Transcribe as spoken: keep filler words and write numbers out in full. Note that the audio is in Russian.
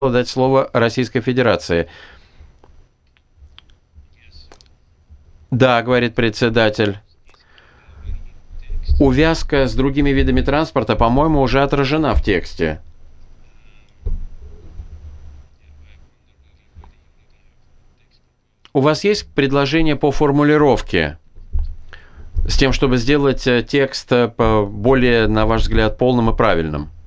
дать слово Российской Федерации. Да, говорит председатель. Увязка с другими видами транспорта, по-моему, уже отражена в тексте. У вас есть предложение по формулировке? С тем, чтобы сделать текст более, на ваш взгляд, полным и правильным?